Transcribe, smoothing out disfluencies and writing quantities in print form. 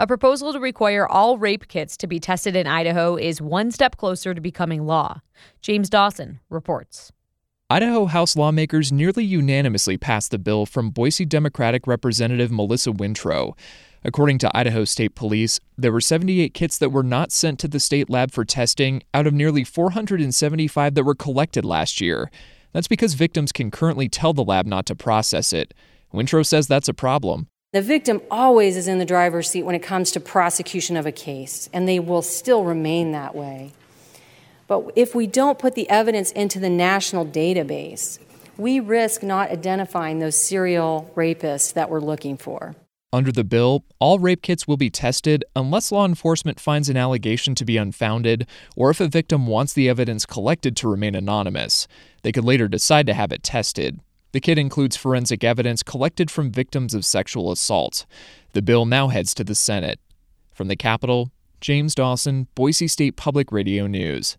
A proposal to require all rape kits to be tested in Idaho is one step closer to becoming law. James Dawson reports. Idaho House lawmakers nearly unanimously passed the bill from Boise Democratic Representative Melissa Wintrow. According to Idaho State Police, there were 78 kits that were not sent to the state lab for testing out of nearly 475 that were collected last year. That's because victims can currently tell the lab not to process it. Wintrow says that's a problem. The victim always is in the driver's seat when it comes to prosecution of a case, and they will still remain that way. But if we don't put the evidence into the national database, we risk not identifying those serial rapists that we're looking for. Under the bill, all rape kits will be tested unless law enforcement finds an allegation to be unfounded or if a victim wants the evidence collected to remain anonymous. They could later decide to have it tested. The kit includes forensic evidence collected from victims of sexual assault. The bill now heads to the Senate. From the Capitol, James Dawson, Boise State Public Radio News.